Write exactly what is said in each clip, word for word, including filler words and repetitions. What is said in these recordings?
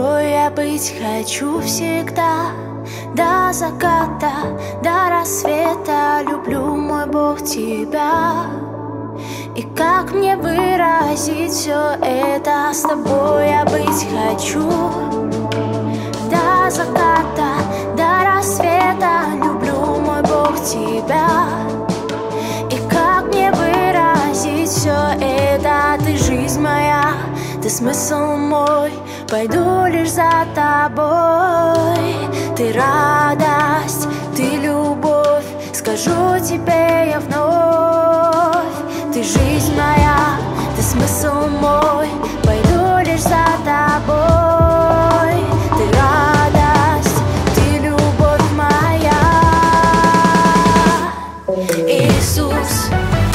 тобой я быть хочу всегда, до заката, до рассвета. Люблю, мой Бог, тебя. И как мне выразить все это? С тобой я быть хочу, до заката, до рассвета. Люблю, мой Бог, тебя. И как мне выразить все это? Ты жизнь моя, ты смысл мой, пойду лишь за тобой. Ты радость, ты любовь, скажу тебе я вновь. Ты жизнь моя, ты смысл мой, пойду лишь за тобой. Ты радость, ты любовь моя, Иисус.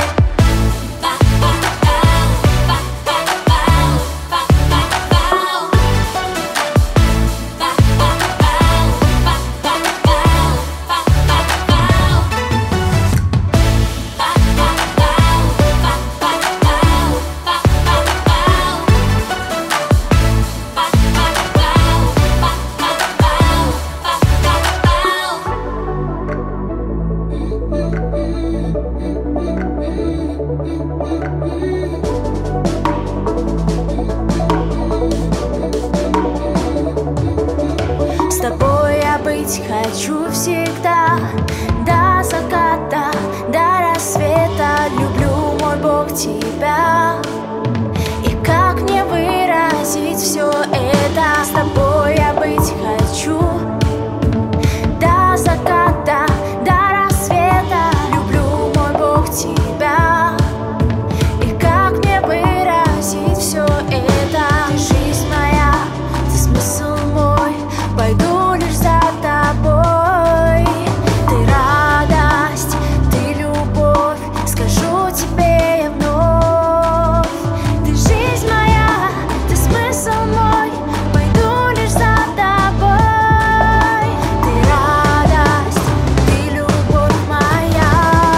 С тобой я быть хочу всегда, до заката, до рассвета. Люблю, мой Бог, тебя. И как мне выразить все это? С тобой я быть хочу, до заката, до рассвета. Люблю, мой Бог, тебя. И как мне выразить все это? Ты жизнь моя, ты смысл мой, пойду лишь за тобой. Ты радость, ты любовь, скажу тебе я вновь. Ты жизнь моя, ты смысл мой, пойду лишь за тобой. Ты радость, ты любовь моя,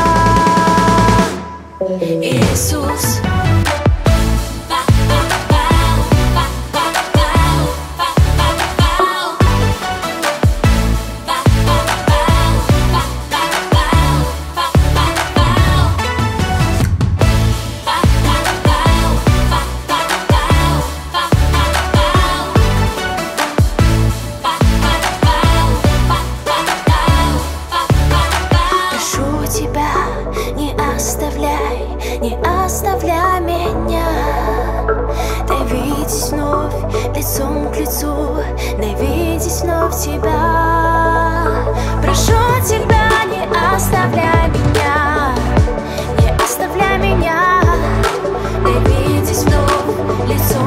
Иисус. Не оставляй, не оставляй меня. Дай видеть вновь лицом к лицу, дай видеть вновь тебя. Прошу тебя, не оставляй меня, не оставляй меня. Дай видеть вновь лицом